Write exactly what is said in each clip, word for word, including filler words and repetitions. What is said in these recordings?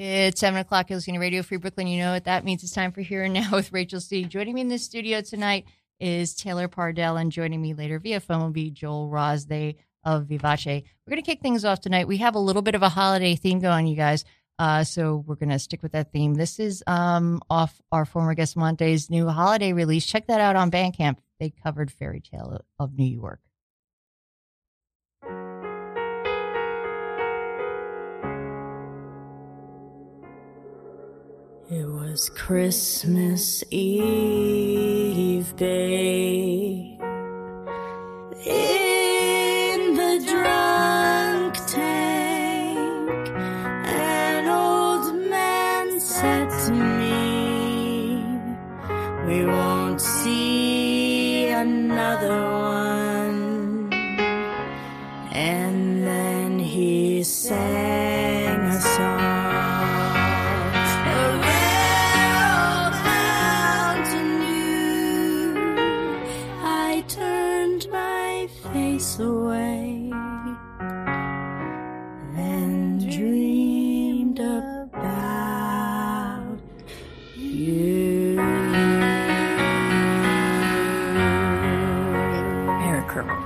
It's seven o'clock, Hillscene Radio, Free Brooklyn. You know what that means. It's time for Here and Now with Rachel C. Joining me in the studio tonight is Taylor Pardell, and joining me later via phone will be Joel Rosday of Vivace. We're going to kick things off tonight. We have a little bit of a holiday theme going, you guys, uh, so we're going to stick with that theme. This is um, off our former guest Monte's new holiday release. Check that out on Bandcamp. They covered Fairy Tale of New York. It was Christmas Eve, babe, in the drunk tank. An old man said to me, we won't see another one. And then he sang a song. Away and dreamed about you. Merry Christmas.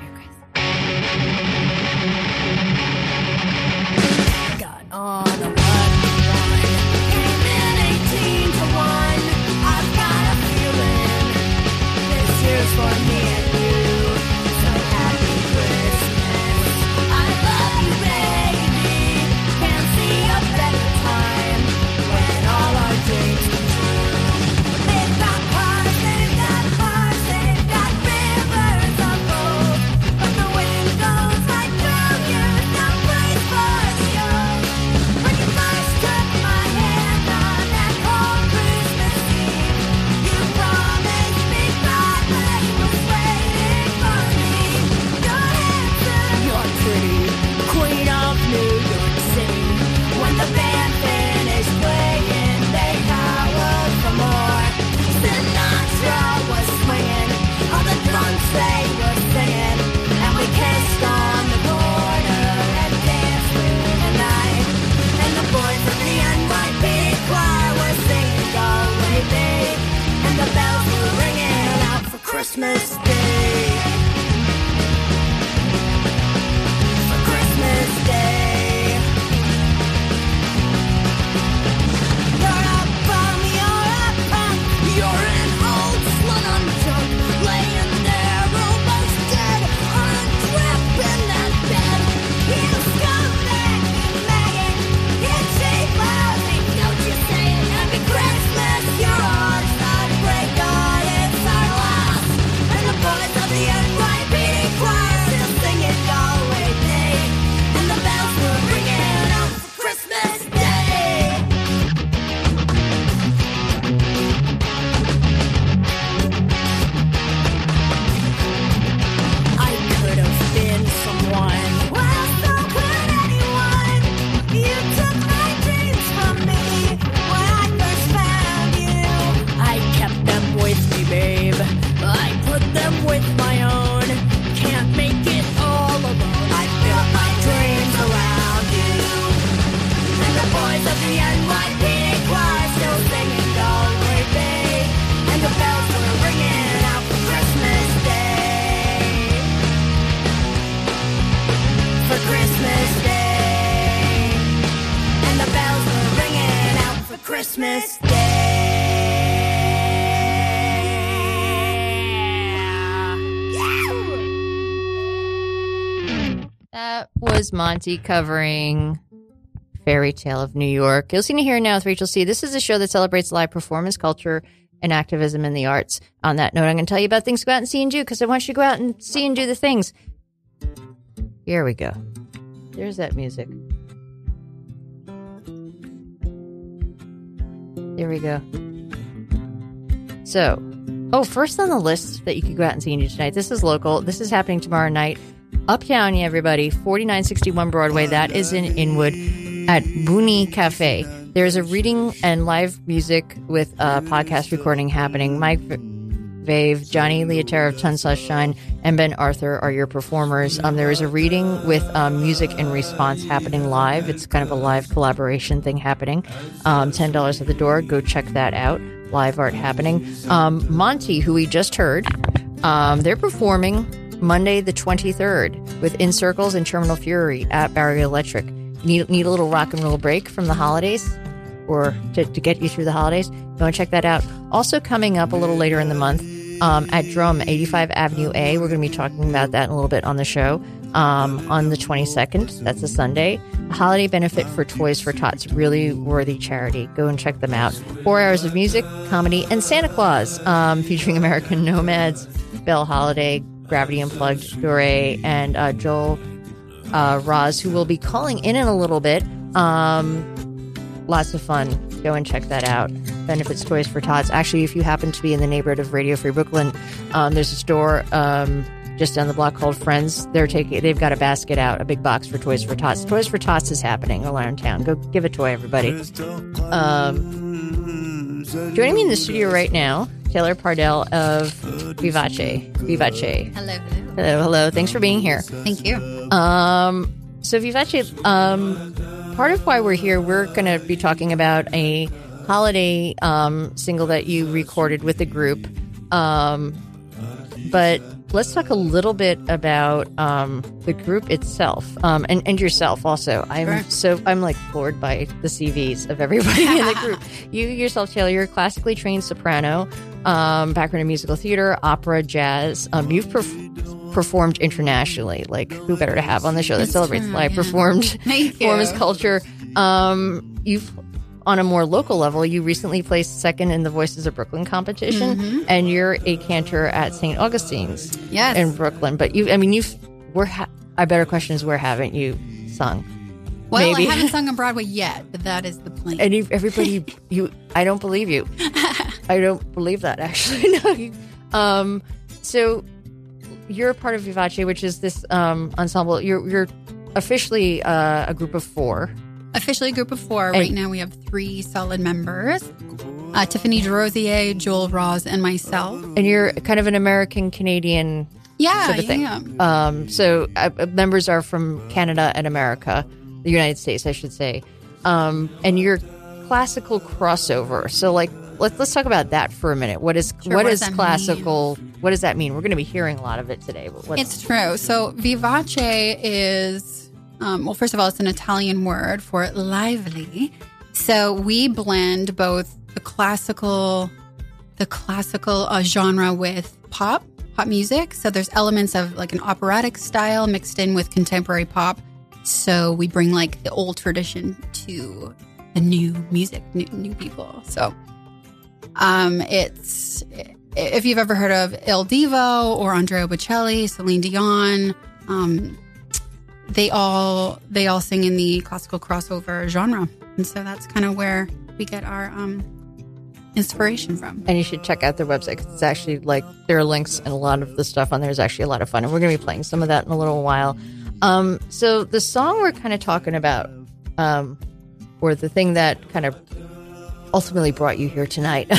Got on a one run, came in eighteen to one. I've got a feeling this year's for me and you. Christmas Day, for Christmas Day. You're a bum, you're a punk, you're an old slut on junk, laying there almost dead on a trip in that bed. You scumbag, you maggot, you cheap lousy, don't you say it. Happy Christmas, you're ours, not break on, it's our loss. The boys of the N Y P D choir still singing Galway Day, and the bells were ringing out for Christmas Day. I could have been someone. Well, so could anyone. You took my dreams from me when I first found you. I kept them with me, babe. I put them with my own. Can't make it all alone. I built my dreams around you. And the boys of the N Y P D choir still singing Galway Bay. And the bells were ringing out for Christmas Day. For Christmas Day. And the bells were ringing out for Christmas Day. That was Monty covering Fairy Tale of New York. You'll see me here now with Rachel C. This is a show that celebrates live performance, culture, and activism in the arts. On that note, I'm going to tell you about things to go out and see and do, because I want you to go out and see and do the things. Here we go. There's that music. There we go. So, oh, first on the list that you could go out and see and do tonight. This is local. This is happening tomorrow night. Uptown, everybody, forty-nine sixty-one Broadway. That is in Inwood at Booney Cafe. There's a reading and live music with a podcast recording happening. Mike Vave, Johnny Leotero of Tunsaw Shine, and Ben Arthur are your performers. Um, there is a reading with um, music in response happening live. It's kind of a live collaboration thing happening. Um, ten dollars at the door. Go check that out. Live art happening. Um, Monty, who we just heard, um, they're performing Monday the twenty-third with In Circles and Terminal Fury at Barrier Electric. Need, need a little rock and roll break from the holidays, or to, to get you through the holidays? Go and check that out. Also coming up a little later in the month, um, at Drum, eighty-five Avenue A. We're going to be talking about that in a little bit on the show. Um, on the twenty-second, that's a Sunday. A holiday benefit for Toys for Tots, really worthy charity. Go and check them out. Four hours of music, comedy, and Santa Claus, um, featuring American Nomads, Belle Holiday, Gravity Unplugged, Dore, and uh, Joel uh, Roz, who will be calling in in a little bit. Um, lots of fun. Go and check that out. Benefits Toys for Tots. Actually, if you happen to be in the neighborhood of Radio Free Brooklyn, um, there's a store um, just down the block called Friends. They're taking. They've got a basket out, a big box for Toys for Tots. Toys for Tots is happening around town. Go give a toy, everybody. Um, joining me in the studio right now, Taylor Pardell of Vivace. Vivace. Hello, hello. Hello, hello. Thanks for being here. Thank you. Um, so Vivace, um, part of why we're here, we're going to be talking about a holiday um, single that you recorded with the group. Um, but let's talk a little bit about um, the group itself um, and, and yourself also. I'm Sure. so I'm like floored by the C Vs of everybody in the group. You yourself, Taylor, you're a classically trained soprano, um, background in musical theater, opera, jazz. Um, you've perf- performed internationally. Like, who better to have on the show that That's celebrates true, live yeah. performed Thank you. performance culture? Um, you've on a more local level, you recently placed second in the Voices of Brooklyn competition, Mm-hmm. and you're a cantor at Saint Augustine's Yes. in Brooklyn. But you, I mean, you've, we're, ha- I better question is, where haven't you sung? Well, Maybe. I haven't sung on Broadway yet, but that is the plan. And you, everybody, you, I don't believe you. I don't believe that, actually. No. You, um, so you're a part of Vivace, which is this um, ensemble. You're, you're officially uh, a group of four. Officially a group of four. And- right now we have three solid members. Uh, Tiffany DeRosier, Joel Roz, and myself. And you're kind of an American-Canadian Yeah, sort of thing. yeah, yeah. Um, so uh, members are from Canada and America, the United States, I should say. Um, and you're classical crossover. So, like, let's let's talk about that for a minute. What is Sure, what what is does that classical? What does that mean? We're going to be hearing a lot of it today. But what's, It's true. So vivace is, um, well, first of all, it's an Italian word for lively. So we blend both the classical, the classical uh, genre with pop, pop music. So there's elements of like an operatic style mixed in with contemporary pop. So we bring like the old tradition to the new music, new, new people. So um, it's, if you've ever heard of Il Divo or Andrea Bocelli, Celine Dion, um, they all they all sing in the classical crossover genre, and so that's kind of where we get our um, inspiration from. and you should check out their website, 'cause it's actually like there are links, and a lot of the stuff on there is actually a lot of fun. And we're going to be playing some of that in a little while. Um, so the song we're kind of talking about, um, or the thing that kind of ultimately brought you here tonight,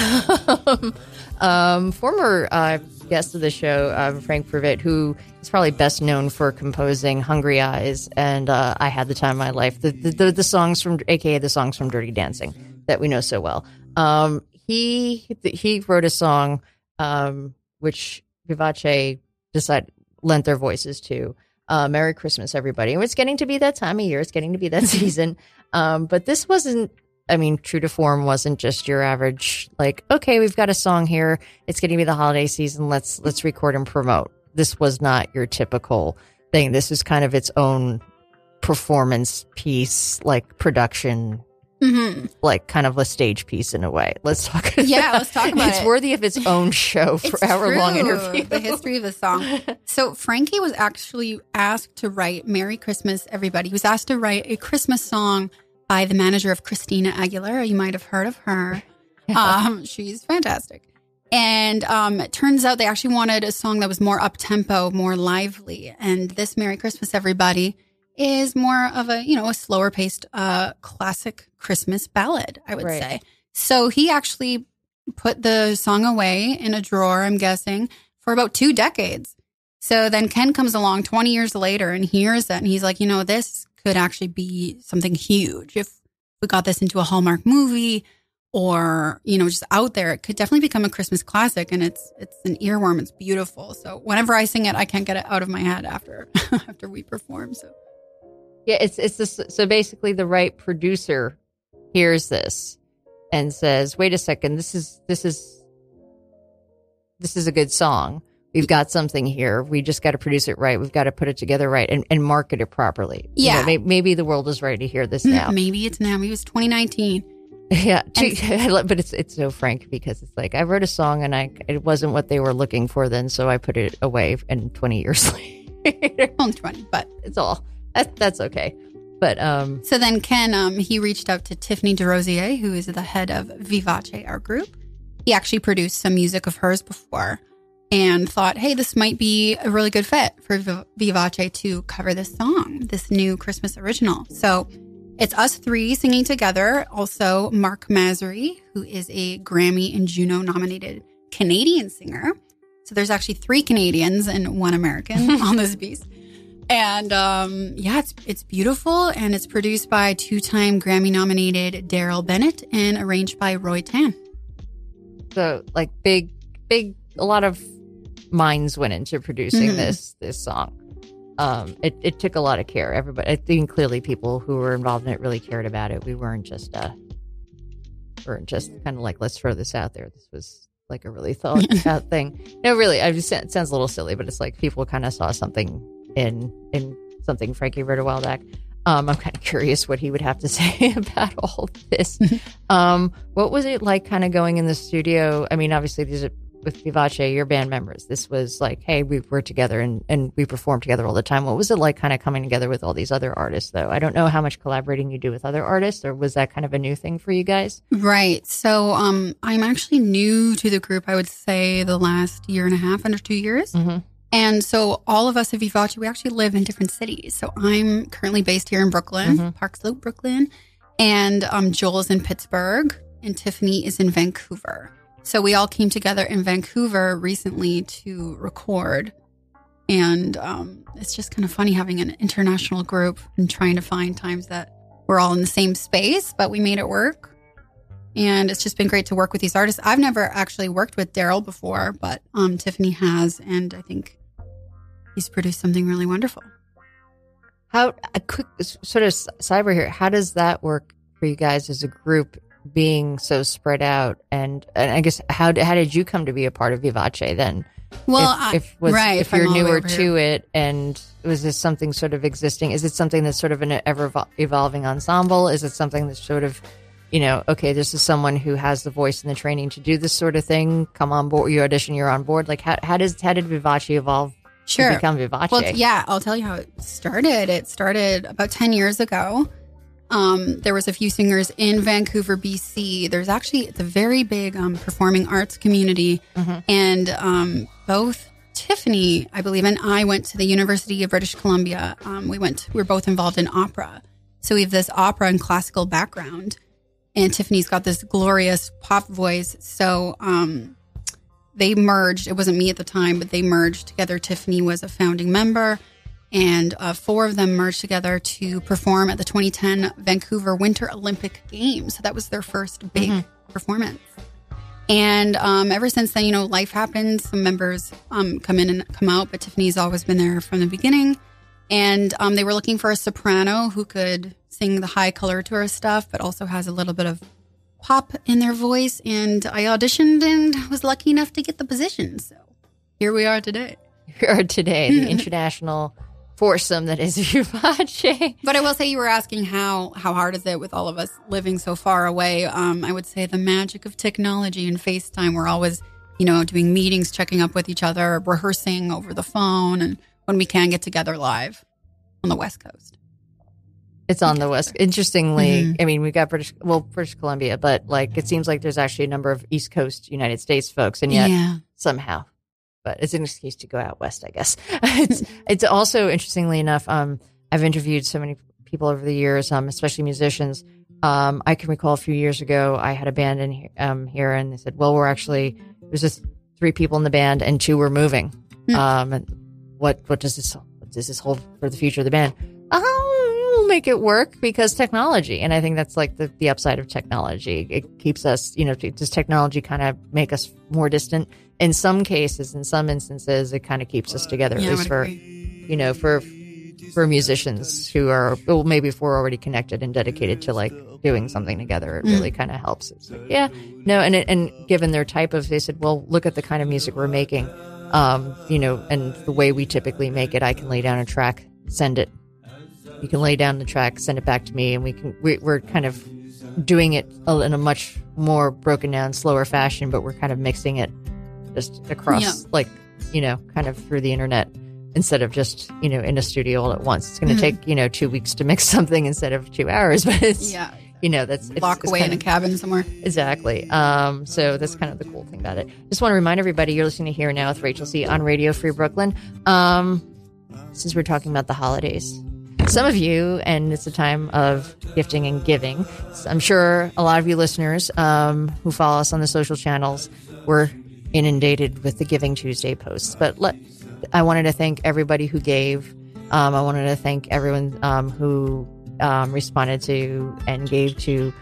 um, former uh, guest of the show, uh, Frank Privet, who is probably best known for composing "Hungry Eyes" and uh, "I Had the Time of My Life," the, the the the songs from, A K A the songs from Dirty Dancing that we know so well. Um, he he wrote a song um, which Vivace decided lent their voices to. Uh, Merry Christmas, everybody. And it's getting to be that time of year. It's getting to be that season. Um, but this wasn't, I mean, true to form wasn't just your average, like, okay, we've got a song here. It's getting to be the holiday season. Let's, let's record and promote. This was not your typical thing. This is kind of its own performance piece, like production, Mm-hmm. like kind of a stage piece in a way. Let's talk. Yeah, let's talk about it's it. worthy of its own show for It's hour long true, interview. The history of the song. So Frankie was actually asked to write "Merry Christmas, Everybody." He was asked to write a Christmas song by the manager of Christina Aguilera. You might have heard of her. Um, she's fantastic. And um, it turns out they actually wanted a song that was more up tempo, more lively. And this "Merry Christmas, Everybody" is more of a, you know, a slower paced uh, classic Christmas ballad, I would Right. say. So he actually put the song away in a drawer, I'm guessing, for about two decades. So then Ken comes along twenty years later and hears that. And he's like, you know, this could actually be something huge. If we got this into a Hallmark movie or, you know, just out there, it could definitely become a Christmas classic. And it's it's an earworm. It's beautiful. So whenever I sing it, I can't get it out of my head after after we perform. So yeah, it's it's this, so basically the right producer hears this and says, "Wait a second, this is this is this is a good song. We've got something here. We just got to produce it right. We've got to put it together right and, and market it properly." Yeah. You know, maybe, maybe the world is ready to hear this now. Maybe it's now. Maybe it's twenty nineteen. Yeah. But it's it's so frank because it's like I wrote a song and I it wasn't what they were looking for then, so I put it away and twenty years later. Only twenty, but it's all. That, that's okay. But um, so then Ken, um, he reached out to Tiffany DeRosier, who is the head of Vivace, our group. He actually produced some music of hers before and thought, hey, this might be a really good fit for Vivace to cover this song, this new Christmas original. So it's us three singing together. Also, Mark Masry, who is a Grammy and Juno nominated Canadian singer. So there's actually three Canadians and one American on this piece. And um, yeah, it's it's beautiful, and it's produced by two-time Grammy-nominated Daryl Bennett and arranged by Roy Tan. So, like, big, big, a lot of minds went into producing Mm-hmm. this this song. Um, it, it took a lot of care. Everybody, I think, clearly, people who were involved in it really cared about it. We weren't just, uh, weren't just kind of like, let's throw this out there. This was like a really thought out thing. No, really, I just it sounds a little silly, but it's like people kind of saw something in in something Frankie wrote a while back. Um, I'm kind of curious what he would have to say about all of this. um, what was it like kind of going in the studio? I mean, obviously, these are with Vivace, your band members. This was like, hey, we were together and, and we perform together all the time. What was it like kind of coming together with all these other artists, though? I don't know how much collaborating you do with other artists, or was that kind of a new thing for you guys? Right. So um, I'm actually new to the group, I would say the last year and a half, under two years. Mm-hmm. And so all of us at Vivace, we actually live in different cities. So I'm currently based here in Brooklyn, Mm-hmm. Park Slope, Brooklyn. And um, Joel is in Pittsburgh and Tiffany is in Vancouver. So we all came together in Vancouver recently to record. And um, it's just kind of funny having an international group and trying to find times that we're all in the same space, but we made it work. And it's just been great to work with these artists. I've never actually worked with Daryl before, but um, Tiffany has. And I think he's produced something really wonderful. How, a quick sort of cyber here, how does that work for you guys as a group, being so spread out? And, and I guess, how, how did you come to be a part of Vivace then? Well, if, if, was, right, if if you're I'm all the way newer over to here. it, and was this something sort of existing? Is it something that's sort of an ever evol- evolving ensemble? Is it something that's sort of, you know, okay, this is someone who has the voice and the training to do this sort of thing. Come on board, you audition, you're on board. Like, how, how does how did Vivace evolve Sure. to become Vivace? Well, yeah, I'll tell you how it started. It started about ten years ago. Um, there was a few singers in Vancouver, B C. There's actually, it's a very big um, performing arts community. Mm-hmm. And um, both Tiffany, I believe, and I went to the University of British Columbia. Um, we went, we were both involved in opera. So we have this opera and classical background. And Tiffany's got this glorious pop voice. So um, they merged. It wasn't me at the time, but they merged together. Tiffany was a founding member. And uh, four of them merged together to perform at the twenty ten Vancouver Winter Olympic Games. So that was their first big Mm-hmm. performance. And um, ever since then, you know, life happens. Some members um, come in and come out, but Tiffany's always been there from the beginning. And um, they were looking for a soprano who could sing the high color to her stuff, but also has a little bit of pop in their voice. And I auditioned and was lucky enough to get the position. So here we are today. We are today, the international foursome that is Vivace. But I will say, you were asking how how hard is it with all of us living so far away. Um, I would say the magic of technology and FaceTime. We're always, you know, doing meetings, checking up with each other, rehearsing over the phone, and when we can get together live on the West Coast. It's on the West. Interestingly, Mm-hmm. I mean, we've got British, well, British Columbia, but like it seems like there's actually a number of East Coast United States folks, and yet Yeah. somehow, but it's an excuse to go out west, I guess. it's it's also, interestingly enough, um, I've interviewed so many people over the years, um, especially musicians, Um, I can recall a few years ago, I had a band in he- um, here, and they said, "Well, we're actually there's just three people in the band, and two were moving. Mm. Um, and what what does this what does this hold for the future of the band? Oh, we'll make it work because technology, and I think that's like the, the upside of technology. It keeps us, you know, does technology kind of make us more distant? In some cases, in some instances, it kind of keeps us together, Yeah, at I least would for agree. you know for for musicians who are, well, maybe if we're already connected and dedicated to like doing something together, it really kind of helps. It's like, yeah, no. And, it, and given their type of, they said, well, look at the kind of music we're making, um, you know, and the way we typically make it. I can lay down a track, send it. You can lay down the track, send it back to me. And we can, we, we're kind of doing it in a much more broken down, slower fashion, but we're kind of mixing it just across, Yeah. like, you know, kind of through the internet. Instead of just, you know, in a studio all at once. It's going to Mhm. take, you know, two weeks to mix something instead of two hours. But it's, Yeah. you know, that's it's, Lock it's away kind in a of, cabin somewhere. exactly. Um, so that's kind of the cool thing about it. Just want to remind everybody you're listening to Here Now with Rachel C. on Radio Free Brooklyn. Um, since we're talking about the holidays, some of you, and it's a time of gifting and giving. So I'm sure a lot of you listeners um, who follow us on the social channels were inundated with the Giving Tuesday posts. But let I wanted to thank everybody who gave. Um, I wanted to thank everyone um, who um, responded to and gave to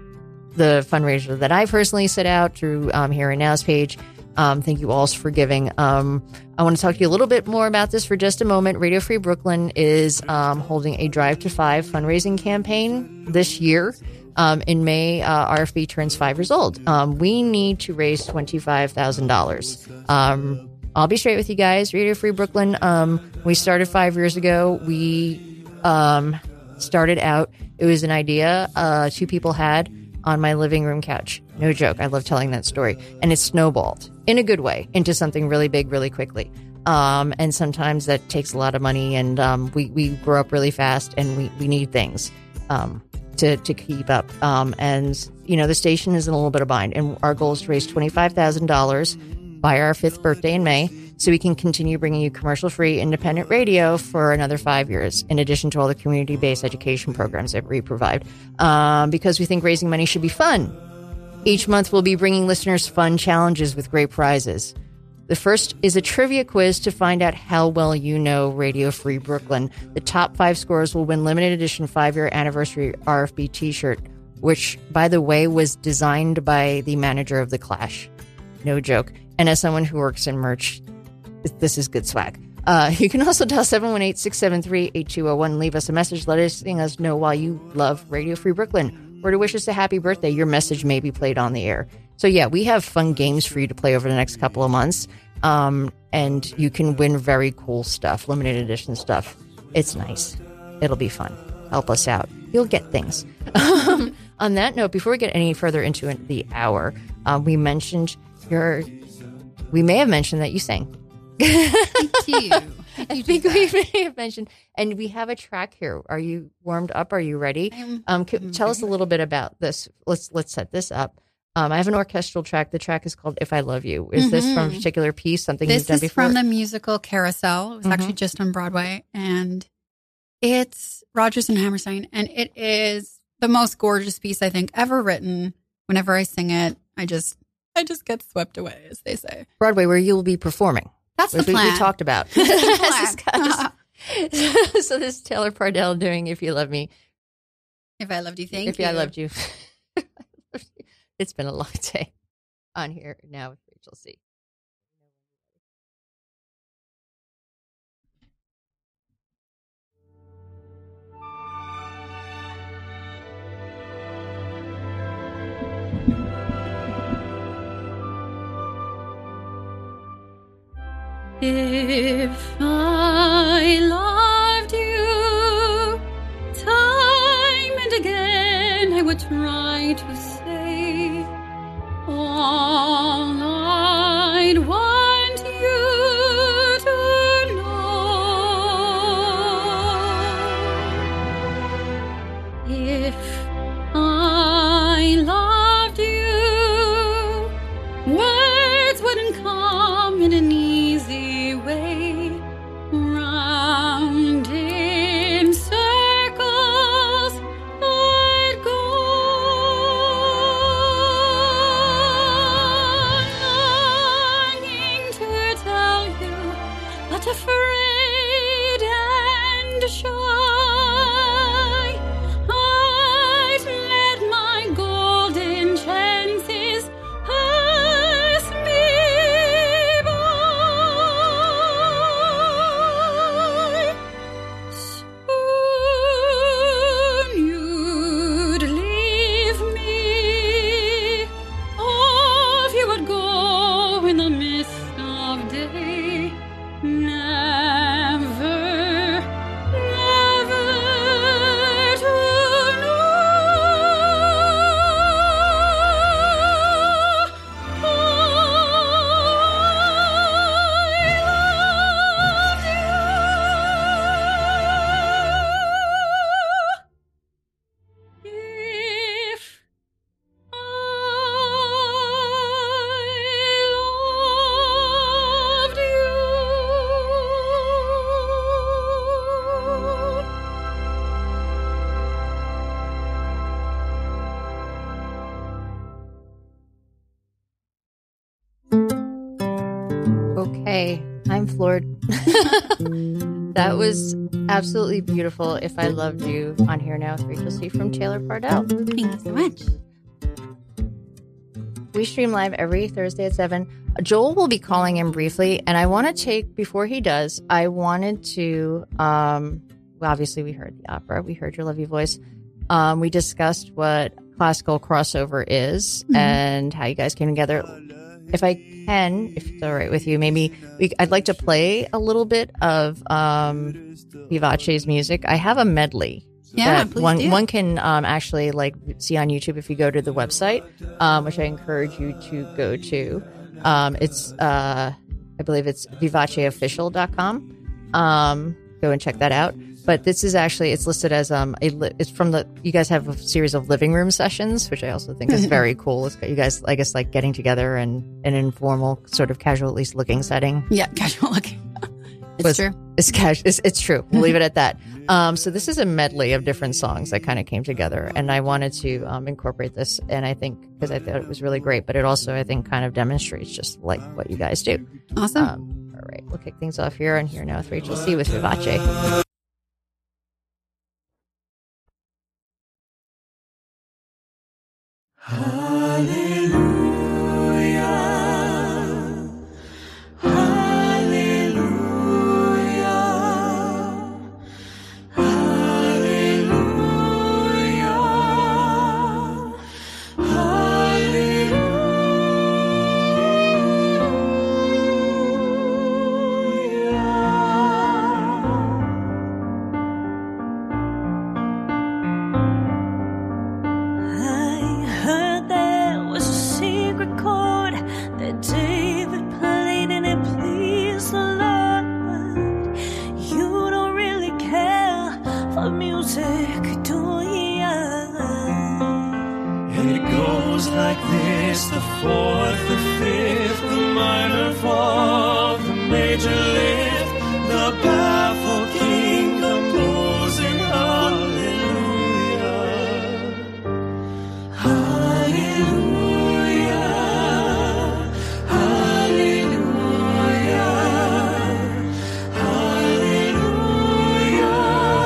the fundraiser that I personally set out through um, Here and Now's page. Um, thank you all for giving. Um, I want to talk to you a little bit more about this for just a moment. Radio Free Brooklyn is um, holding a Drive to Five fundraising campaign this year. Um, in May, uh, R F B turns five years old. Um, we need to raise twenty-five thousand dollars. Um, I'll be straight with you guys. Radio Free Brooklyn, um, we started five years ago. We um, started out, it was an idea uh, two people had on my living room couch. No joke. I love telling that story. And it snowballed in a good way into something really big, really quickly. Um, and sometimes that takes a lot of money, and um, we, we grow up really fast, and we, we need things um, to, to keep up. Um, and, you know, the station is in a little bit of bind, and our goal is to raise twenty-five thousand dollars by our fifth birthday in May, so we can continue bringing you commercial-free independent radio for another five years, in addition to all the community-based education programs that we provide, um, because we think raising money should be fun. Each month, we'll be bringing listeners fun challenges with great prizes. The first is a trivia quiz to find out how well you know Radio Free Brooklyn. The top five scorers will win limited edition five-year anniversary R F B t-shirt, which, by the way, was designed by the manager of The Clash. No joke. And as someone who works in merch, this is good swag. Uh, you can also dial seven one eight, six seven three, eight two zero one and leave us a message letting us know why you love Radio Free Brooklyn, or to wish us a happy birthday. Your message may be played on the air. So yeah, we have fun games for you to play over the next couple of months. Um, and you can win very cool stuff, limited edition stuff. It's nice. It'll be fun. Help us out. You'll get things. Um, on that note, before we get any further into the hour, um, we mentioned your... We may have mentioned that you sang. Thank you. I think we may have mentioned, and we have a track here. Are you warmed up? Are you ready? I'm- Um, c- tell us a little bit about this. Let's let's set this up. Um, I have an orchestral track. The track is called "If I Love You." Is this from a Mhm. particular piece? Something This you've done is before? from the musical Carousel. It was Mhm. actually just on Broadway, and it's Rodgers and Hammerstein, and it is the most gorgeous piece I think ever written. Whenever I sing it, I just I just get swept away, as they say. Broadway, where you will be performing. That's the Which we, plan. we talked about. That's the As plan. discussed. So this is Taylor Pardell doing "If You Love Me." If I loved you, thank if you. I loved you. It's been a long day on Here Now with Rachel C. If I loved you, time and again I would try to say all I'd want you to know. If I loved you, words wouldn't come in an easy way, round in circles I'd go. Hey, I'm floored. That was absolutely beautiful. If I Loved You on Here Now with Rachel C. from Taylor Pardell. Thank you so much. We stream live every Thursday at seven. Joel will be calling in briefly, and I want to take, before he does, I wanted to, um, well, obviously we heard the opera, we heard your lovely voice. Um, we discussed what classical crossover is mm-hmm. and how you guys came together. If I can, if it's all right with you, maybe we, I'd like to play a little bit of um, Vivace's music. I have a medley. Yeah, that please one do. one can um, actually like see on YouTube if you go to the website, um, which I encourage you to go to. Um, it's uh, I believe it's vivace official dot com. Um, go and check that out. But this is actually it's listed as um a li- it's from the you guys have a series of living room sessions, which I also think is very cool. It's got you guys I guess like getting together in an informal sort of casual at least looking setting. Yeah, casual looking. It's Was- true. It's cash. It's, it's true. We'll leave it at that. Um, so this is a medley of different songs that kind of came together, and I wanted to um, incorporate this. And I think because I thought it was really great, but it also I think kind of demonstrates just like what you guys do. Awesome. Um, all right, we'll kick things off here and here now with Rachel C. with Vivace. I heard there was a secret chord that David played and it pleased the Lord. You don't really care for music, do ya? And it goes like this: the fourth, the fifth, the minor fourth, the major lift, the baffled king composing hallelujah. Hallelujah, hallelujah, hallelujah,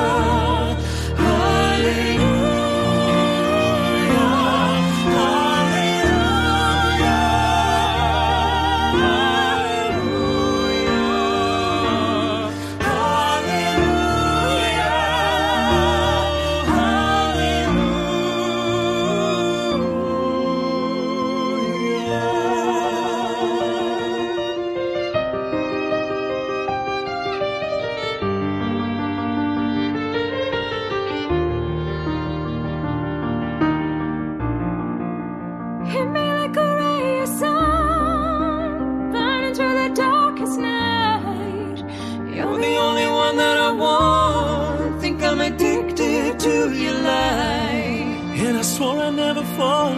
Hit me like a ray of sun, burning through the darkest night. You're the only one that I want. Think I'm addicted to your light. And I swore I'd never fall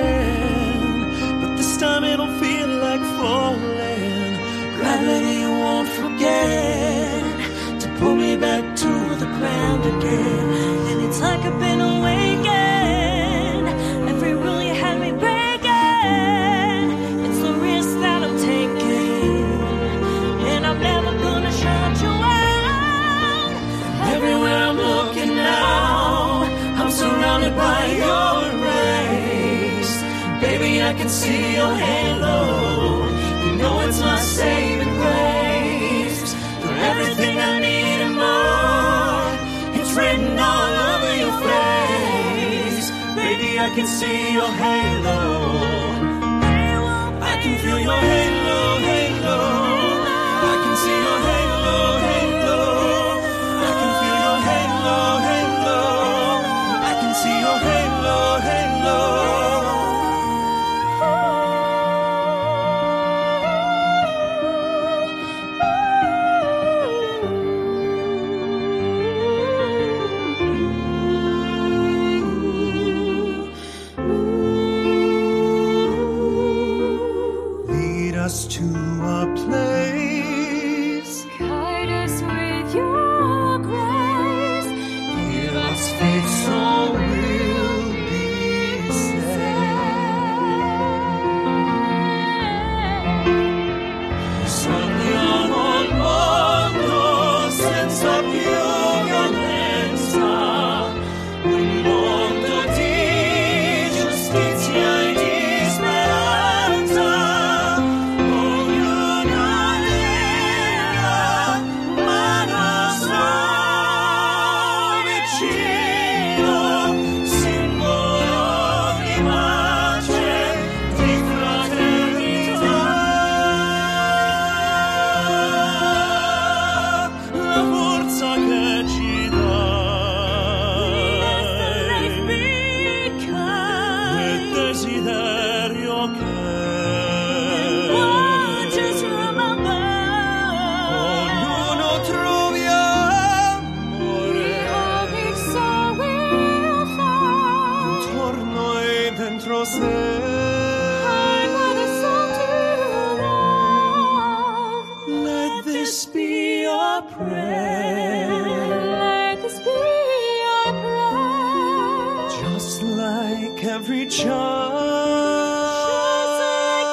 again, but this time it don't feel like falling. Gravity won't forget to pull me back to the ground again. And it's like I've been awakened. Every rule you had me breaking. It's the risk that I'm taking, and I'm never gonna shut you out. Everywhere I'm looking now, I'm surrounded by your rays. Baby, I can see your halo. You know it's my saving grace. You're everything I need and more. It's written all over your face. Baby, I can see your halo. I can feel your halo, halo. I can see your halo, halo. I can feel your halo, halo. I can see your halo, halo. Lead us to a place like every child. Just like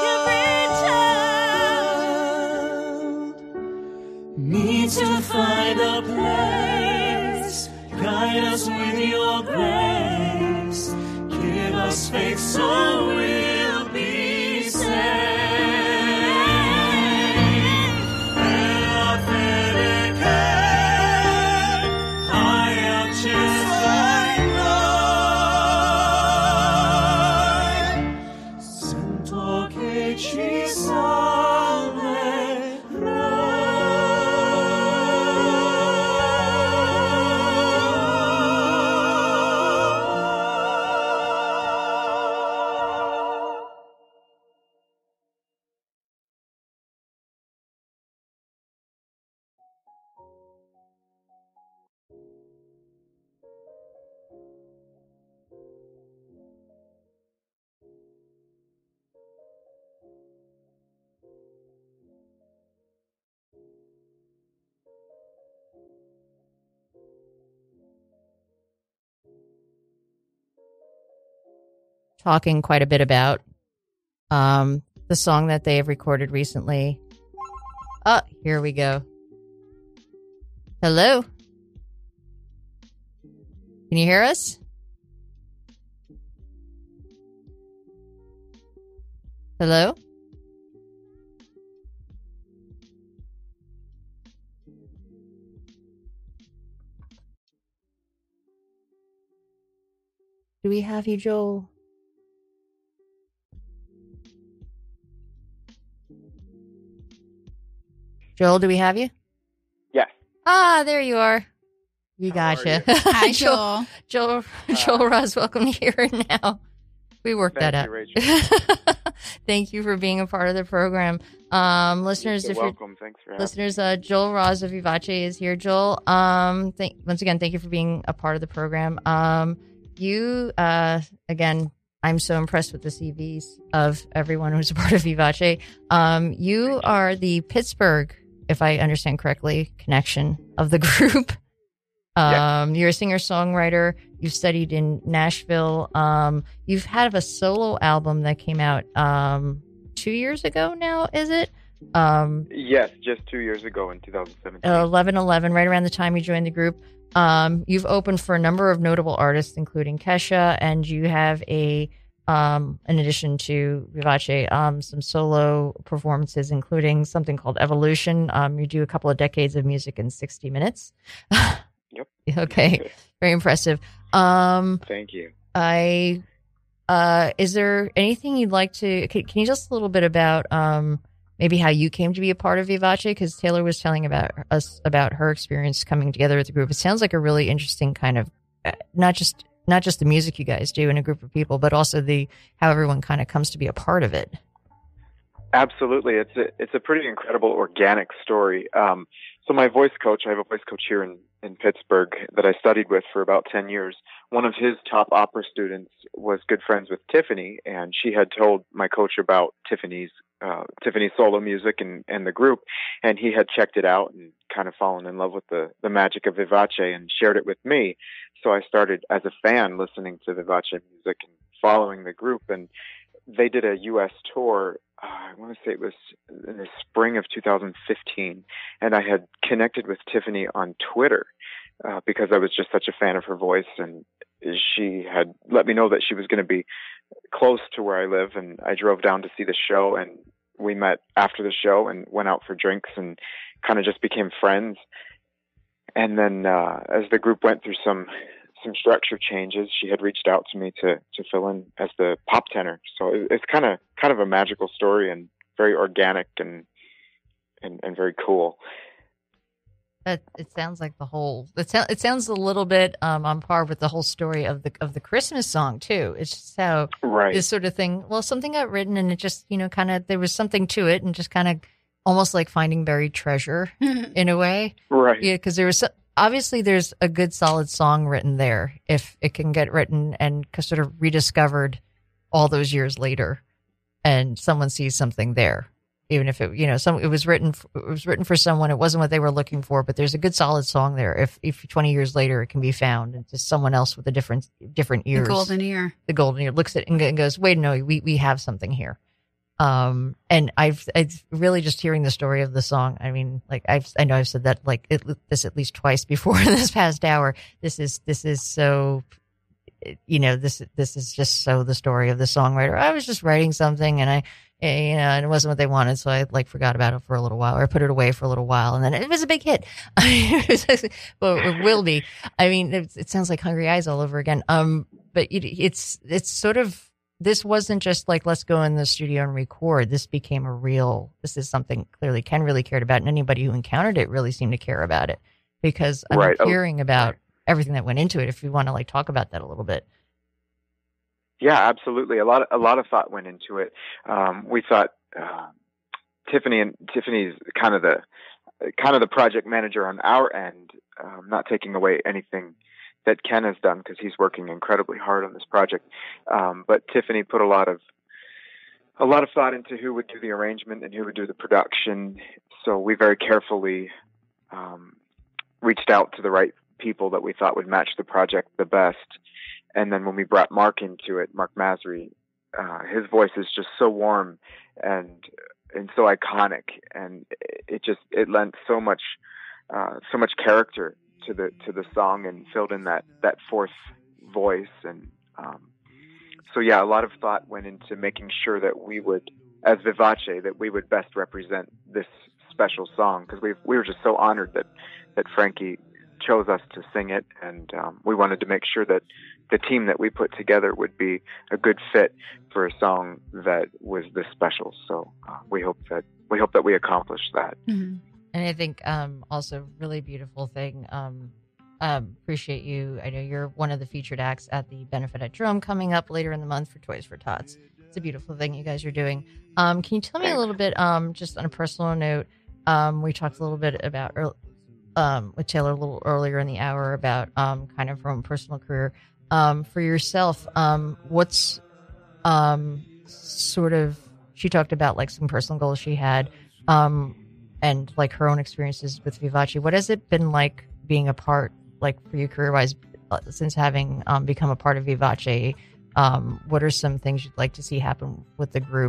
every child. Need to find a place. Guide us with your grace. Give us faith so we'll be saved. Talking quite a bit about um, the song that they have recorded recently. Oh, here we go. Hello? Can you hear us? Hello? Do we have you, Joel? Joel, do we have you? Yes. Ah, there you are. We How gotcha. are you? Hi, Joel. Joel, Joel Ross, welcome to Here and Now. We worked Thank that you, out. Rachel. Thank you for being a part of the program. Um, listeners, You're if you're welcome. Thanks for having listeners, uh, Joel Ross of Vivace is here. Joel, um, thank, once again, thank you for being a part of the program. Um, you, uh, again, I'm so impressed with the C Vs of everyone who's a part of Vivace. Um, you are the Pittsburgh, if I understand correctly, connection of the group. Um, You're a singer-songwriter. You've studied in Nashville. Um, you've had a solo album that came out um, two years ago now, is it? Um, Yes, just two years ago in two thousand seventeen. eleven eleven, right around the time you joined the group. Um, you've opened for a number of notable artists, including Kesha, and you have a, um, in addition to Vivace, um, some solo performances, including something called Evolution. Um, you do a couple of decades of music in sixty minutes. Yep. Okay. Very impressive. Um, Thank you. I, uh, is there anything you'd like to, can, can you just a little bit about, um, maybe how you came to be a part of Vivace? Because Taylor was telling about us about her experience coming together with the group. It sounds like a really interesting kind of, uh, not just, not just the music you guys do in a group of people, but also the, how everyone kind of comes to be a part of it. Absolutely. It's a, it's a pretty incredible organic story. Um, so my voice coach, I have a voice coach here in, in Pittsburgh that I studied with for about ten years. One of his top opera students was good friends with Tiffany, and she had told my coach about Tiffany's, uh, Tiffany's solo music and, and the group. And he had checked it out and kind of fallen in love with the, the magic of Vivace and shared it with me. So I started as a fan listening to Vivace music and following the group. And they did a U S tour. Uh, I want to say it was in the spring of two thousand fifteen, and I had connected with Tiffany on Twitter uh, because I was just such a fan of her voice, and she had let me know that she was going to be close to where I live, and I drove down to see the show, and we met after the show and went out for drinks and kind of just became friends. And then uh, as the group went through some some structure changes, she had reached out to me to to fill in as the pop tenor. So it, it's kind of kind of a magical story and very organic and and, and very cool. But it sounds like the whole, it, so, it sounds a little bit um, on par with the whole story of the of the Christmas song too. It's just how Right. this sort of thing, well, something got written and it just, you know, kind of, there was something to it and just kind of almost like finding buried treasure in a way. Right. Yeah, because there was, so- obviously there's a good solid song written there if it can get written and sort of rediscovered all those years later and someone sees something there. even if it, you know, some, it was written, it was written for someone, it wasn't what they were looking for, but there's a good solid song there. If, if twenty years later it can be found and just someone else with a different, different ears, The golden ear. the golden ear looks at it and goes, wait, no, we, we have something here. Um, and I've, I've really just hearing the story of the song. I mean, like I've, I know I've said that like it, this at least twice before in this past hour. This is, this is so, you know, this, this is just so the story of the songwriter. I was just writing something and I, you know, and it wasn't what they wanted. So I like forgot about it for a little while, or I put it away for a little while, and then it was a big hit. Well, it will be. I mean, it, it sounds like Hungry Eyes all over again. Um, but it, it's, it's sort of, this wasn't just like, let's go in the studio and record. This became a real, this is something clearly Ken really cared about, and anybody who encountered it really seemed to care about it, because I'm Right. Oh, hearing about right. everything that went into it. If you want to like talk about that a little bit. Yeah, absolutely. A lot of, a lot of thought went into it. Um, we thought uh, Tiffany and Tiffany's kind of the kind of the project manager on our end, um, not taking away anything that Ken has done because he's working incredibly hard on this project. Um, but Tiffany put a lot of a lot of thought into who would do the arrangement and who would do the production. So we very carefully um, reached out to the right people that we thought would match the project the best. And then when we brought Mark into it, Mark Masri, uh, his voice is just so warm and and so iconic, and it just it lent so much uh, so much character to the to the song and filled in that that fourth voice. And um, so yeah, a lot of thought went into making sure that we would, as Vivace, that we would best represent this special song, because we we were just so honored that that Frankie chose us to sing it, and um, we wanted to make sure that the team that we put together would be a good fit for a song that was this special. So uh, we hope that we hope that we accomplished that. Mm-hmm. And I think um, also really beautiful thing. Um, um, appreciate you. I know you're one of the featured acts at the benefit at Drum coming up later in the month for Toys for Tots. It's a beautiful thing you guys are doing. Um, can you tell me a little bit, um, just on a personal note? Um, we talked a little bit about early, um, with Taylor a little earlier in the hour about um, kind of from personal career. Um, for yourself, um, what's um, sort of, she talked about like some personal goals she had, um, and like her own experiences with Vivace. What has it been like being a part, like for you career wise, uh, since having um, become a part of Vivace? Um, what are some things you'd like to see happen with the group,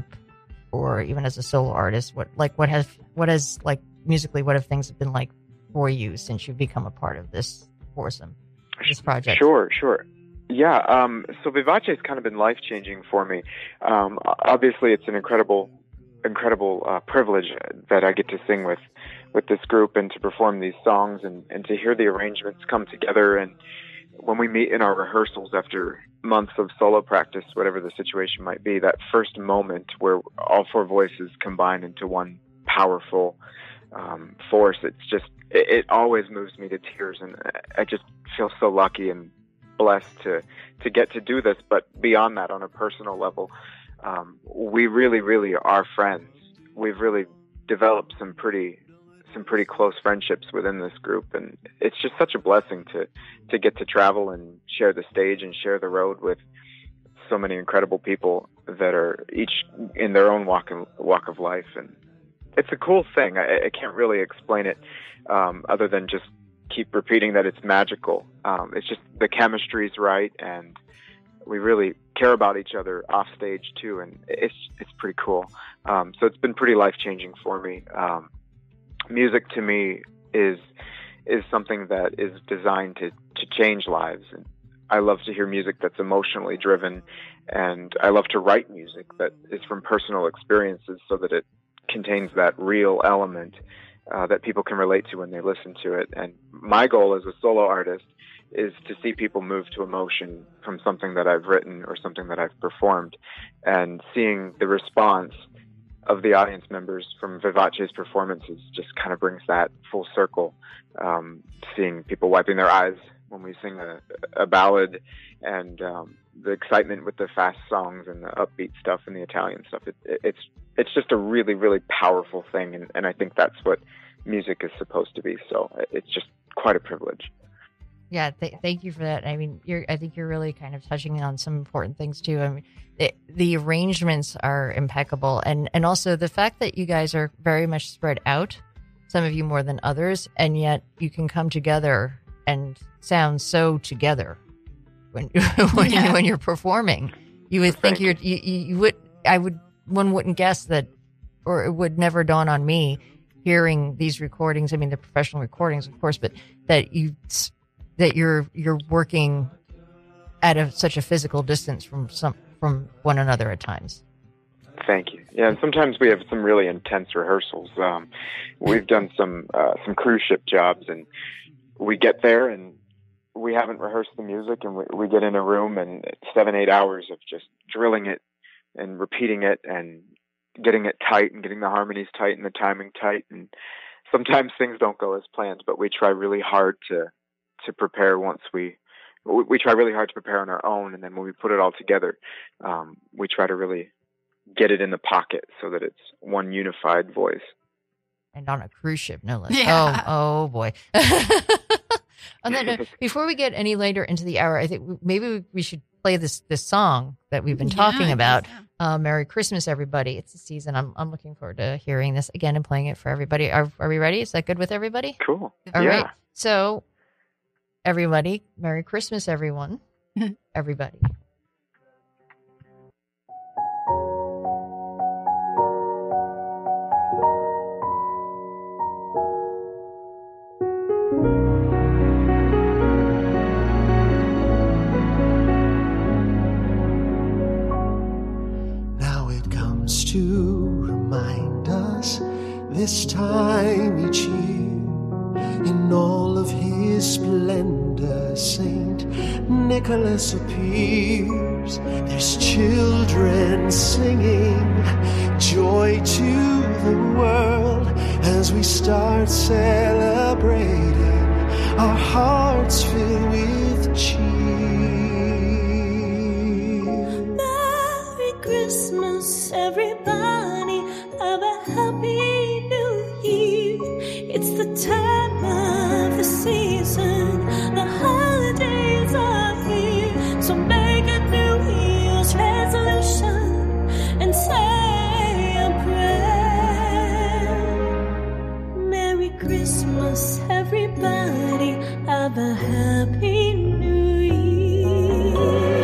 or even as a solo artist? What like what has what has like musically, what have things been like for you since you've become a part of this foursome, this project? Sure, sure. Yeah, um, so Vivace has kind of been life-changing for me. Um, obviously, it's an incredible, incredible uh, privilege that I get to sing with, with this group and to perform these songs and, and to hear the arrangements come together. And when we meet in our rehearsals after months of solo practice, whatever the situation might be, that first moment where all four voices combine into one powerful um, force, it's just, it, it always moves me to tears. And I just feel so lucky and blessed to to get to do this. But beyond that, on a personal level, um, we really, really are friends. We've really developed some pretty some pretty close friendships within this group, and it's just such a blessing to to get to travel and share the stage and share the road with so many incredible people that are each in their own walk of, walk of life. And it's a cool thing. I, I can't really explain it um, other than just keep repeating that it's magical. Um, it's just the chemistry's right, and we really care about each other off stage too, and it's it's pretty cool. Um, so it's been pretty life changing for me. Um, music to me is is something that is designed to to change lives, and I love to hear music that's emotionally driven, and I love to write music that is from personal experiences so that it contains that real element Uh, that people can relate to when they listen to it. And my goal as a solo artist is to see people move to emotion from something that I've written or something that I've performed, and seeing the response of the audience members from Vivace's performances just kind of brings that full circle. Um, seeing people wiping their eyes when we sing a, a ballad, and um, the excitement with the fast songs and the upbeat stuff and the Italian stuff. It, it, it's it's just a really, really powerful thing, and, and I think that's what music is supposed to be. So it's just quite a privilege. Yeah, th- thank you for that. I mean, you're. I think you're really kind of touching on some important things too. I mean, it, the arrangements are impeccable, and and also the fact that you guys are very much spread out, some of you more than others, and yet you can come together and sound so together when when, Yeah. you, when you're performing. You would think Thank you're. You, you you would. I would. One wouldn't guess that, or it would never dawn on me hearing these recordings. I mean, the professional recordings, of course, but that you. that you're you're working at a, such a physical distance from some from one another at times. Thank you. Yeah, and sometimes we have some really intense rehearsals. Um, we've done some uh, some cruise ship jobs, and we get there and we haven't rehearsed the music, and we, we get in a room and it's seven eight hours of just drilling it and repeating it and getting it tight and getting the harmonies tight and the timing tight. And sometimes things don't go as planned, but we try really hard to. to prepare once we, we we try really hard to prepare on our own, and then when we put it all together, um, we try to really get it in the pocket so that it's one unified voice. And on a cruise ship, no less. Yeah. Oh, oh boy. On that note, before we get any later into the hour, I think maybe we should play this this song that we've been talking Yeah, about. yeah. Uh, Merry Christmas, everybody! It's the season. I'm I'm looking forward to hearing this again and playing it for everybody. Are Are we ready? Is that good with everybody? Cool. All yeah. right. So, everybody, Merry Christmas, everyone. Everybody. Now it comes to remind us this time each year, in all of his splendor, Saint Nicholas appears. There's children singing joy to the world as we start celebrating, our hearts fill with cheer. Merry Christmas, everybody. Have a happy new year. It's the time of the season. The holidays are here. So make a New Year's resolution and say a prayer. Merry Christmas, everybody. Have a happy new year.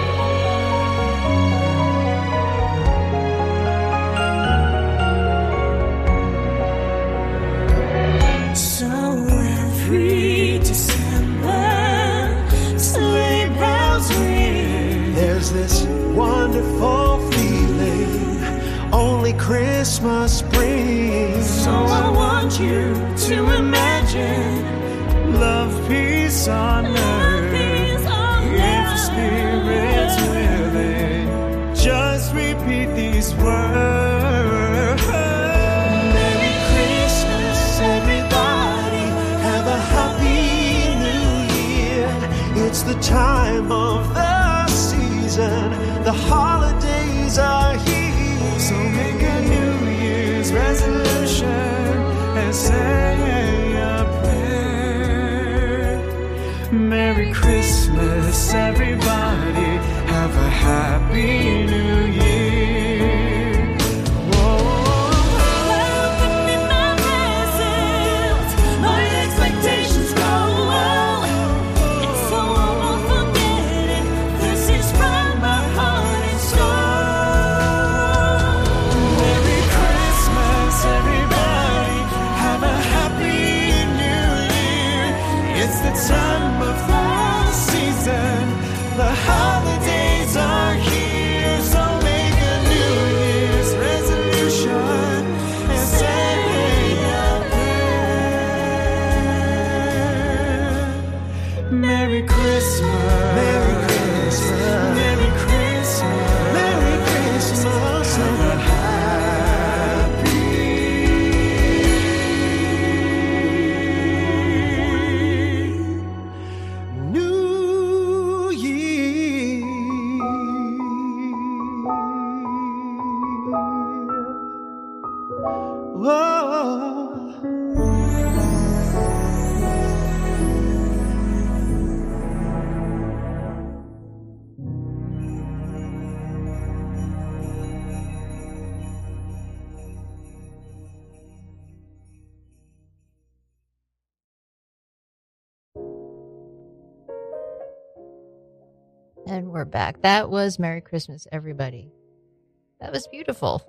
So every December, sleigh bells ring. There's this wonderful feeling only Christmas brings. So I want you to imagine Love, peace on earth. peace on If the Spirit's earth. willing, just repeat these words. Merry Christmas, everybody. Have a happy new year. It's the time of the season. The holidays are here. So make a New Year's resolution and say a prayer. Merry Christmas, everybody. Have a happy new year. Welcome in my presence. My expectations grow. And so I won't forget it. This is from my heart and soul. Merry Christmas, everybody. Have a happy new year. It's the time of the season. The holidays are here. And we're back. That was Merry Christmas, everybody. That was beautiful.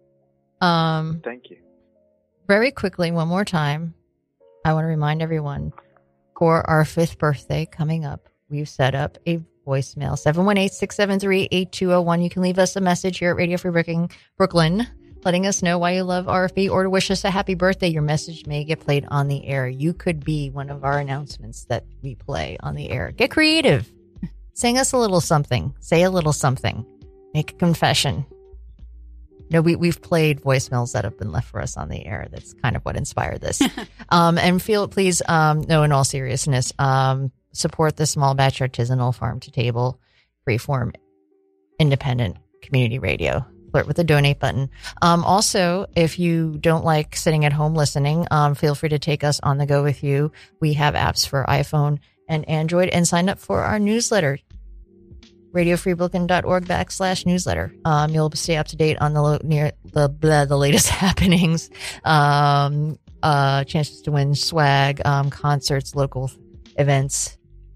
Um, Thank you. Very quickly, one more time, I want to remind everyone for our fifth birthday coming up, we've set up a voicemail, seven one eight, six seven three, eight two zero one. You can leave us a message here at Radio Free Brooklyn, Brooklyn, letting us know why you love R F B or to wish us a happy birthday. Your message may get played on the air. You could be one of our announcements that we play on the air. Get creative. Sing us a little something. Say a little something. Make a confession. No, we, we've played voicemails that have been left for us on the air. That's kind of what inspired this. um, and feel, please, um, no, in all seriousness, um, support the small batch artisanal farm to table, freeform, independent community radio. Flirt with the donate button. Um, also, if you don't like sitting at home listening, um, feel free to take us on the go with you. We have apps for iPhone and Android, and sign up for our newsletter. radio free brooklyn dot org backslash newsletter. Um, you'll stay up to date on the lo- near the blah, the latest happenings, um, uh, chances to win swag, um, concerts, local events,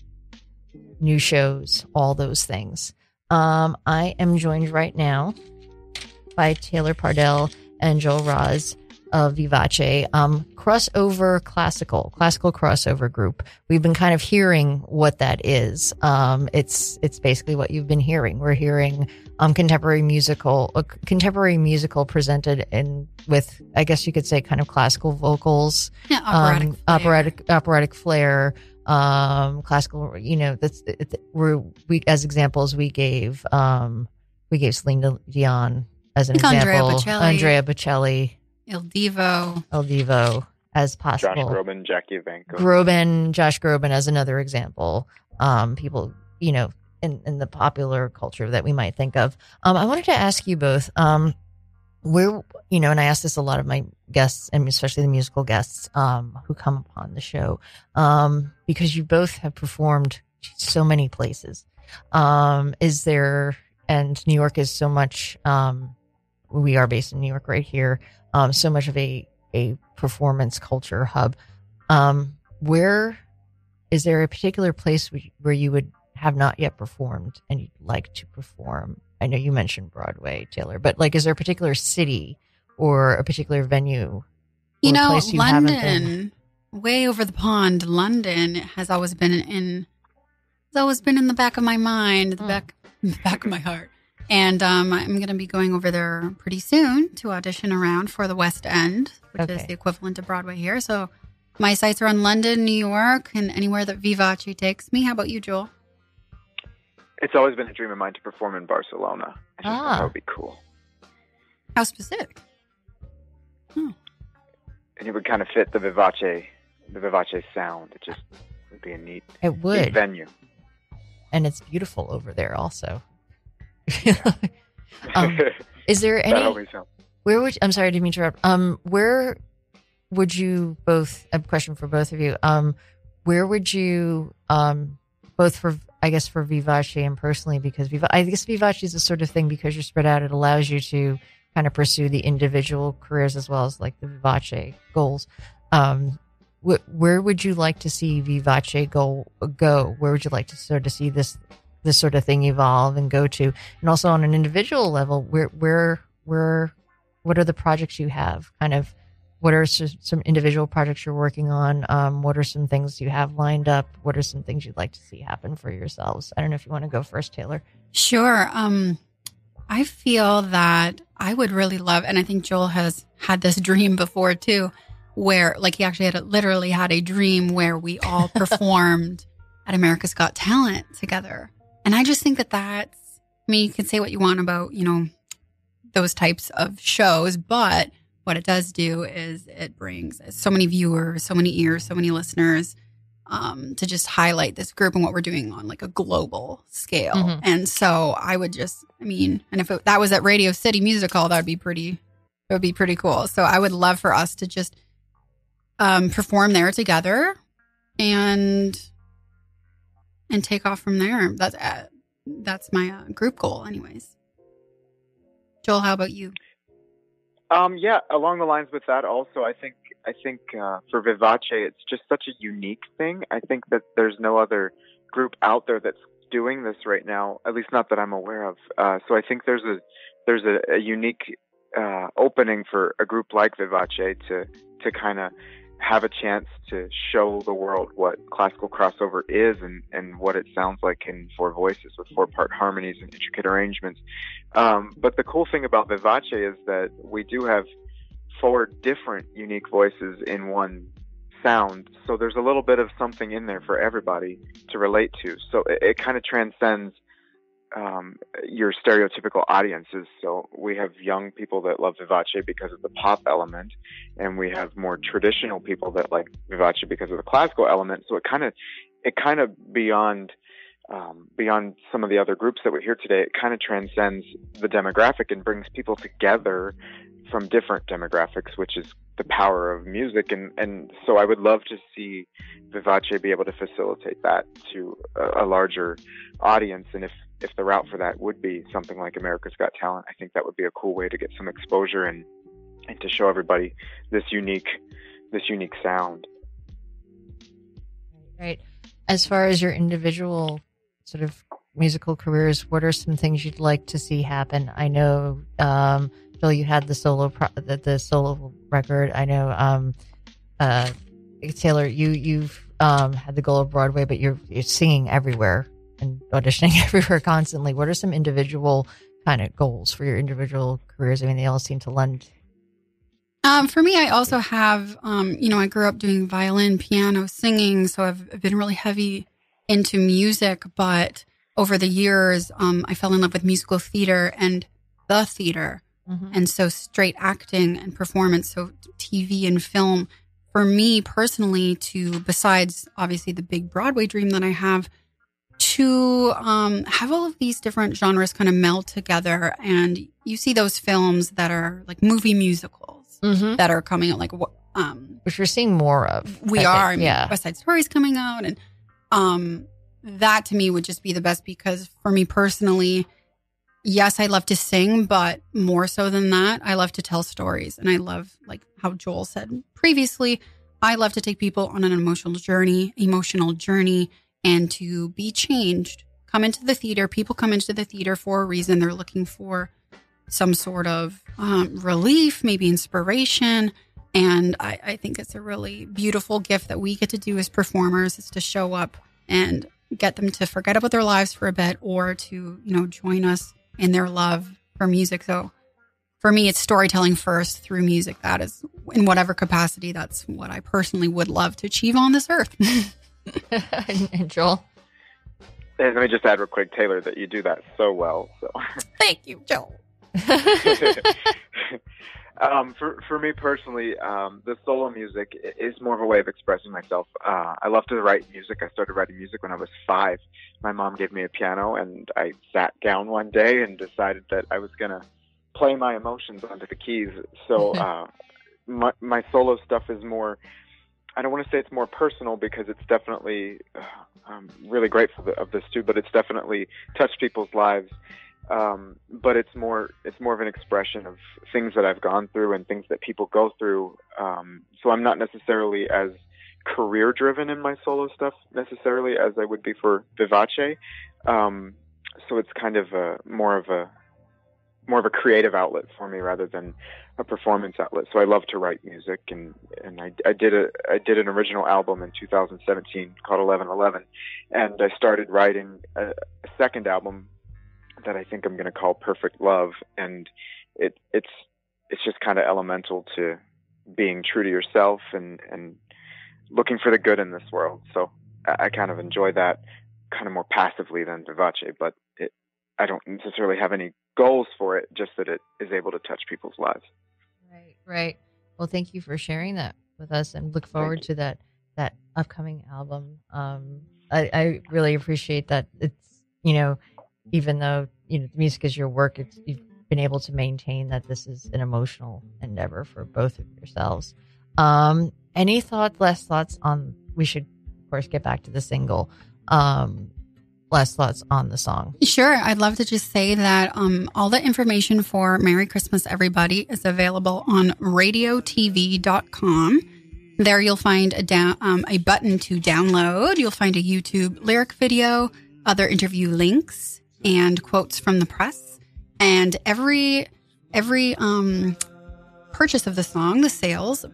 new shows, all those things. Um, I am joined right now by Taylor Pardell and Joel Raz of Vivace, um, crossover classical, classical crossover group. We've been kind of hearing what that is. Um, it's, it's basically what you've been hearing. We're hearing, um, contemporary musical, uh, contemporary musical presented in with, I guess you could say kind of classical vocals, Yeah, operatic um, flair. operatic, operatic flair, um, classical, you know, that's, it, we're, we, as examples, we gave, um, we gave Celine Dion as an Like Andrea example, Bocelli. Andrea Bocelli, Il Divo. El Divo as Josh possible. Groban, Jackie Evanko. Groban, Josh Groban as another example. Um, people, you know, in, in the popular culture that we might think of. Um, I wanted to ask you both, um, where, you know, and I ask this a lot of my guests, and especially the musical guests um, who come upon the show, um, because you both have performed so many places. Um, is there, and New York is so much, um, we are based in New York right here, um, so much of a, a performance culture hub. Um, where is there a particular place where you would have not yet performed and you'd like to perform? I know you mentioned Broadway, Taylor, but like, is there a particular city or a particular venue? You or know, place you haven't been? London, way over the pond, London has always been in, has always been in the back of my mind, the Mm. back, the back of my heart. And um, I'm going to be going over there pretty soon to audition around for the West End, which is Okay. the equivalent of Broadway here. So my sights are on London, New York, and anywhere that Vivace takes me. How about you, Joel? It's always been a dream of mine to perform in Barcelona. I just Ah. thought that would be cool. How specific? And it would kind of fit the Vivace, the Vivace sound. It just would be a neat, It neat would. venue. And it's beautiful over there also. um, is there that any, always sounds. where would, I'm sorry, I didn't mean to interrupt. Um, where would you both, a question for both of you, um, where would you, um, both for, I guess for Vivace and personally, because Viva, I guess Vivace is the sort of thing because you're spread out, it allows you to kind of pursue the individual careers as well as like the Vivace goals. Um, wh- where would you like to see Vivace go, go? Where would you like to sort of see this, this sort of thing evolve and go to? And also on an individual level, where, where, where, what are the projects you have? Kind of, what are some, some individual projects you're working on? Um, what are some things you have lined up? What are some things you'd like to see happen for yourselves? I don't know if you want to go first, Taylor. Sure. Um, I feel that I would really love, and I think Joel has had this dream before too, where like he actually had a, literally had a dream where we all performed at America's Got Talent together. And I just think that that's, I mean, you can say what you want about, you know, those types of shows, but what it does do is it brings so many viewers, so many ears, so many listeners um, to just highlight this group and what we're doing on like a global scale. Mhm. And so I would just, I mean, and if it, that was at Radio City Music Hall, that would be pretty, it would be pretty cool. So I would love for us to just um, perform there together and and take off from there. That's uh, that's my uh, group goal, anyways. Joel, how about you? Um, yeah, along the lines with that, also, I think I think uh, for Vivace, it's just such a unique thing. I think that there's no other group out there that's doing this right now, at least not that I'm aware of. Uh, so I think there's a there's a, a unique uh, opening for a group like Vivace to to kind of have a chance to show the world what classical crossover is and, and what it sounds like in four voices with four-part harmonies and intricate arrangements. Um, but the cool thing about Vivace is that we do have four different unique voices in one sound. So there's a little bit of something in there for everybody to relate to. So it, it kind of transcends um, your stereotypical audiences. So we have young people that love Vivace because of the pop element, and we have more traditional people that like Vivace because of the classical element. So it kind of, it kind of beyond, um, beyond some of the other groups that we hear today, it kind of transcends the demographic and brings people together from different demographics, which is the power of music. And, and so I would love to see Vivace be able to facilitate that to a, a larger audience. And if, if the route for that would be something like America's Got Talent, I think that would be a cool way to get some exposure and, and to show everybody this unique, this unique sound. Right. As far as your individual sort of musical careers, what are some things you'd like to see happen? I know, um, Phil, you had the solo pro- the, the solo record. I know, um, uh, Taylor, you you've um, had the goal of Broadway, but you're you're singing everywhere and auditioning everywhere constantly. What are some individual kind of goals for your individual careers? I mean, they all seem to lend. Um, for me, I also have, um, you know, I grew up doing violin, piano, singing, so I've, I've been really heavy into music. But over the years, um, I fell in love with musical theater and the theater. Mm-hmm. And so straight acting and performance, so T V and film, for me personally, to, besides obviously the big Broadway dream that I have, to um, have all of these different genres kind of meld together. And you see those films that are like movie musicals mm-hmm. that are coming out, like, um, which we're seeing more of. We I are. think. I mean, yeah. West Side Story's coming out. And um, that to me would just be the best, because for me personally, yes, I love to sing, but more so than that, I love to tell stories. And I love, like how Joel said previously, I love to take people on an emotional journey, emotional journey, and to be changed. Come into the theater. People come into the theater for a reason. They're looking for some sort of um, relief, maybe inspiration. And I, I think it's a really beautiful gift that we get to do as performers, is to show up and get them to forget about their lives for a bit, or to, you know, join us in their love for music. So for me, it's storytelling first through music. That is, in whatever capacity, that's what I personally would love to achieve on this earth. And Joel? And let me just add real quick, Taylor, that you do that so well. So thank you, Joel. um, for for me personally, um, the solo music is more of a way of expressing myself. Uh, I love to write music. I started writing music when I was five. My mom gave me a piano, and I sat down one day and decided that I was going to play my emotions onto the keys. So uh, my, my solo stuff is more, I don't want to say it's more personal, because it's definitely, uh, I'm really grateful of this too, but it's definitely touched people's lives. Um, but it's more, it's more of an expression of things that I've gone through and things that people go through. Um, so I'm not necessarily as career driven in my solo stuff necessarily as I would be for Vivace. Um, so it's kind of a, more of a, more of a creative outlet for me rather than a performance outlet. So I love to write music, and, and I, I did a, I did an original album in two thousand seventeen called eleven eleven. And I started writing a, a second album that I think I'm going to call Perfect Love. And it, it's, it's just kind of elemental to being true to yourself and, and looking for the good in this world. So I, I kind of enjoy that kind of more passively than Vivace, but it, I don't necessarily have any goals for it, just that it is able to touch people's lives. Right, right. Well, thank you for sharing that with us, and look forward to that that upcoming album. Um, I, I really appreciate that. It's, you know, even though, you know, the music is your work, it's, you've been able to maintain that this is an emotional endeavor for both of yourselves. Um, any thoughts, last thoughts on? We should, of course, get back to the single. Um, last thoughts on the song? Sure. I'd love to just say that um, all the information for Merry Christmas, Everybody is available on radio t v dot com. There you'll find a, down, um, a button to download. You'll find a YouTube lyric video. other interview links and quotes from the press. And every every um, purchase of the song, the sales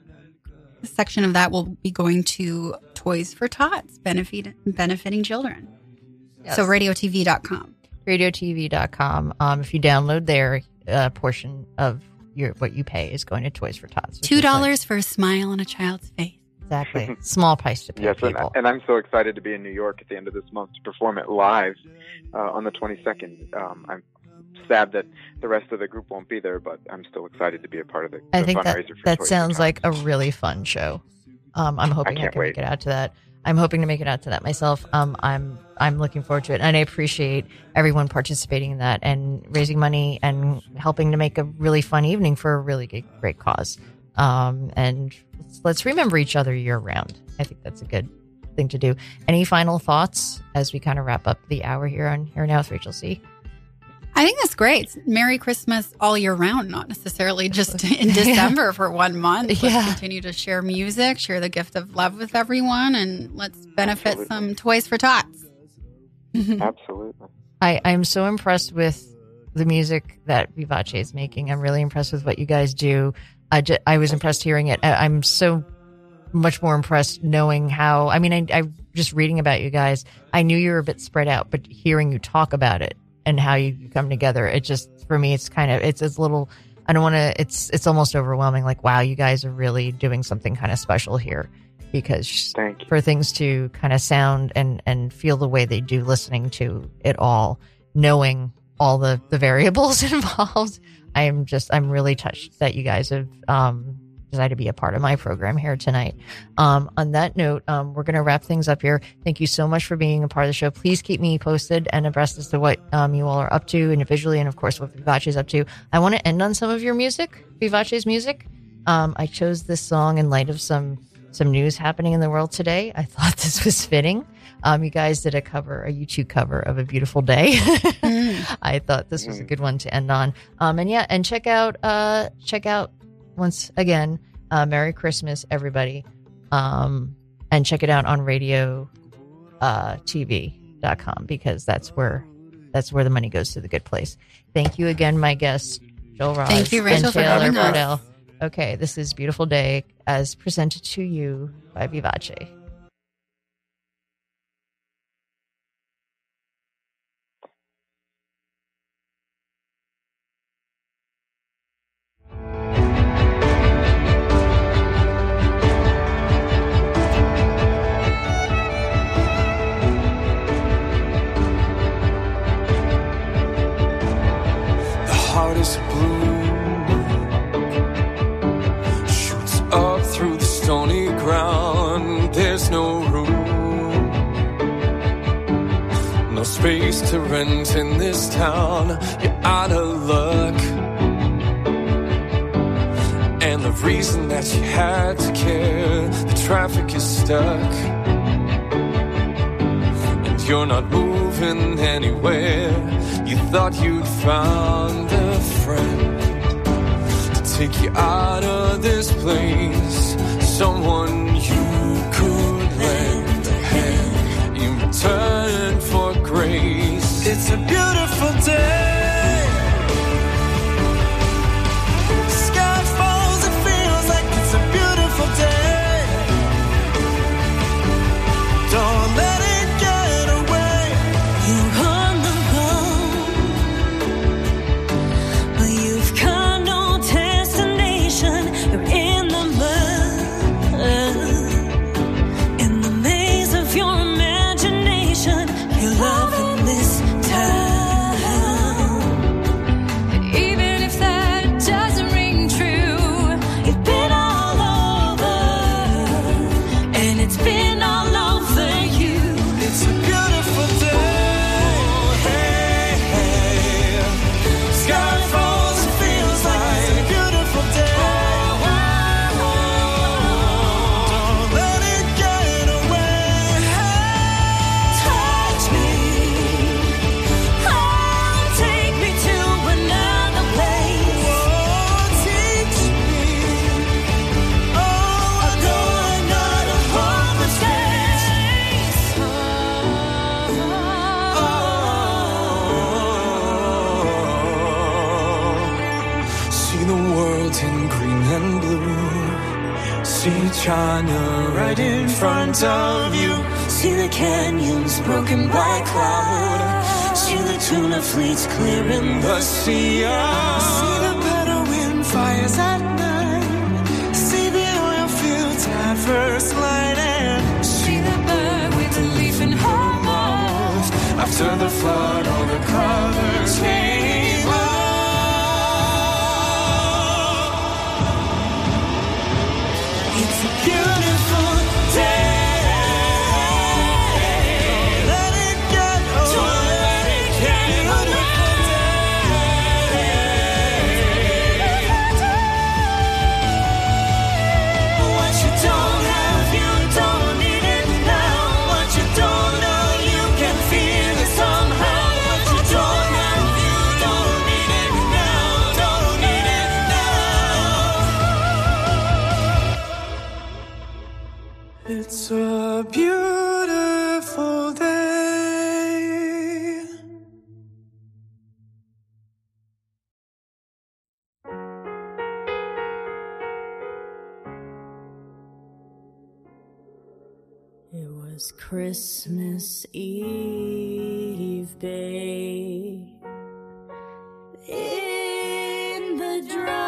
a section of that will be going to Toys for Tots, benefit, benefiting children. Yes. So radio t v dot com. radio t v dot com. Um, if you download there, a portion of your what you pay is going to Toys for Tots. Two dollars like, for a smile on a child's face. Exactly. Small price to pay. Yes, people. And, and I'm so excited to be in New York at the end of this month to perform it live uh, on the twenty-second. Um, I'm sad that the rest of the group won't be there, but I'm still excited to be a part of the, the I think fundraiser that, for that Toys sounds for like a really fun show. Um, I'm hoping I, I can wait. make it out to that. I'm hoping to make it out to that myself. Um, I'm I'm looking forward to it, and I appreciate everyone participating in that and raising money and helping to make a really fun evening for a really great, great cause. Um, and let's, let's remember each other year round. I think that's a good thing to do. Any final thoughts as we kind of wrap up the hour here on Here Now with Rachel C? I think that's great. Merry Christmas all year round, not necessarily just in December yeah. for one month. Let's yeah. continue to share music, share the gift of love with everyone, and let's benefit Absolutely. some Toys for Tots. Absolutely. I, I'm so impressed with the music that Vivace is making. I'm really impressed with what you guys do. I, just, I was impressed hearing it. I, I'm so much more impressed knowing how, I mean, I, I just reading about you guys, I knew you were a bit spread out, but hearing you talk about it and how you come together, it just, for me, it's kind of, it's, it's a little, I don't want to, it's, it's almost overwhelming. Like, wow, you guys are really doing something kind of special here, because for things to kind of sound and, and feel the way they do, listening to it all, knowing all the, the variables involved, I'm just, I'm really touched that you guys have, um, decided to be a part of my program here tonight. Um, on that note, um, we're going to wrap things up here. Thank you so much for being a part of the show. Please keep me posted and abreast as to what um, you all are up to individually, and of course what Vivace is up to. I want to end on some of your music, Vivace's music. Um, I chose this song in light of some some news happening in the world today. I thought this was fitting. Um, you guys did a cover, a YouTube cover of A Beautiful Day. mm. I thought this was a good one to end on. Um, and yeah, and check out, uh, check out once again, uh, Merry Christmas, everybody. Um, and check it out on radio, uh, t v dot com, because that's where, that's where the money goes to the good place. Thank you again, my guests, Joel Ross. Thank you, Rachel, and for having Pardell. us. Okay, this is Beautiful Day as presented to you by Vivace. The heart is blue, shoots up through the stony ground. There's no room, no space to rent in this town. You're out of luck, and the reason that you had to care, the traffic is stuck, and you're not moving anywhere. You thought you'd found a friend to take you out of this place, someone you could lend a hand in return for grace. It's a beautiful day. The sky falls, it feels like it's a beautiful day. Don't let it get away. You're on the road, but you've got no destination. You're in the mud, in the maze of your imagination. You're loving this town. See China right in front of you. See the canyons broken by cloud. See the tuna fleets clearing the sea out. See the Bedouin fires at night. See the oil fields at first light. And see the bird with a leaf in her mouth. After the flood, all the colors came out. It's a beautiful day. Let it get away. Let it get away. What you don't have, you don't need it now. What you don't know, you can feel it somehow. What you don't have, you don't need it now. Don't need it now. It's a beautiful day. It was Christmas Eve, babe. In the dry